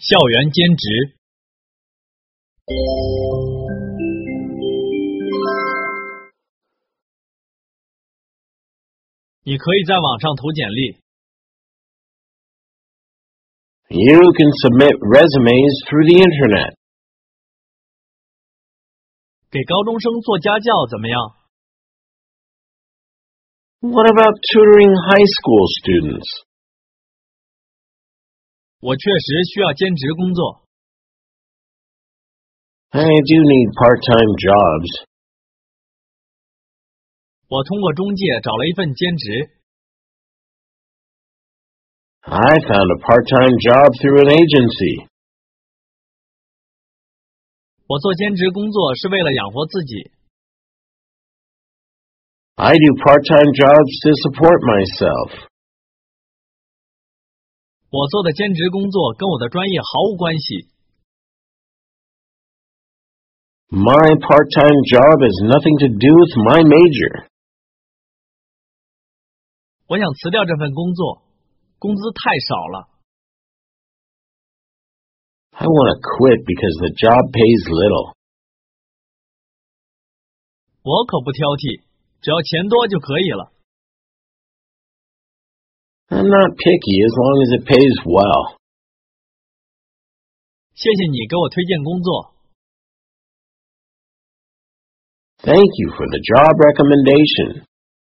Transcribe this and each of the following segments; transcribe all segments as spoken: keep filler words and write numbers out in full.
校园兼职。你可以在网上投简历。 You can submit resumes through the internet. 给高中生做家教怎么样？ What about tutoring high school students? 我确实需要兼职工作。 I do need part-time jobs. 我通过中介找了一份兼职。 I found a part-time job through an agency. 我做兼职工作是为了养活自己。 I do part-time jobs to support myself. 我做的兼职工作跟我的专业毫无关系。 My part-time job has nothing to do with my major. 我想辞掉这份工作，工资太少了。 I want to quit because the job pays little. 我可不挑剔，只要钱多就可以了。 I'm not picky as long as it pays well. 谢谢你给我推荐工作。 Thank you for the job recommendation.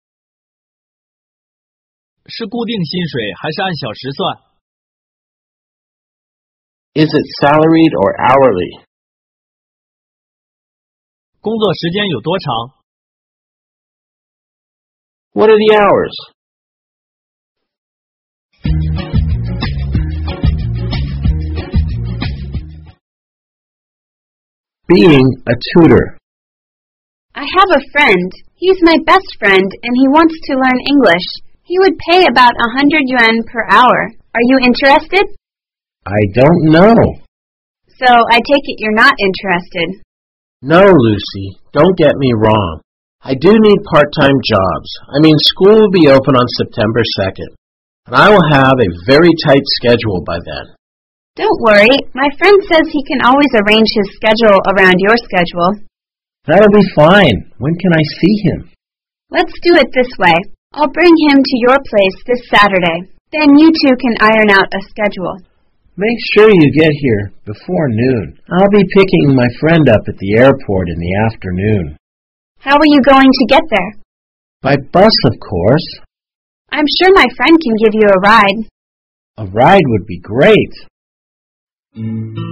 是固定薪水还是按小时算？ Is it salaried or hourly? 工作时间有多长？ What are the hours? Being a tutor. I have a friend. He's my best friend, and he wants to learn English. He would pay about a hundred yuan per hour. Are you interested? I don't know. So I take it you're not interested. No, Lucy, don't get me wrong. I do need part-time jobs. I mean, school will be open on September second, and I will have a very tight schedule by then. Don't worry. My friend says he can always arrange his schedule around your schedule. That'll be fine. When can I see him? Let's do it this way. I'll bring him to your place this Saturday. Then you two can iron out a schedule. Make sure you get here before noon. I'll be picking my friend up at the airport in the afternoon. How are you going to get there? By bus, of course. I'm sure my friend can give you a ride. A ride would be great.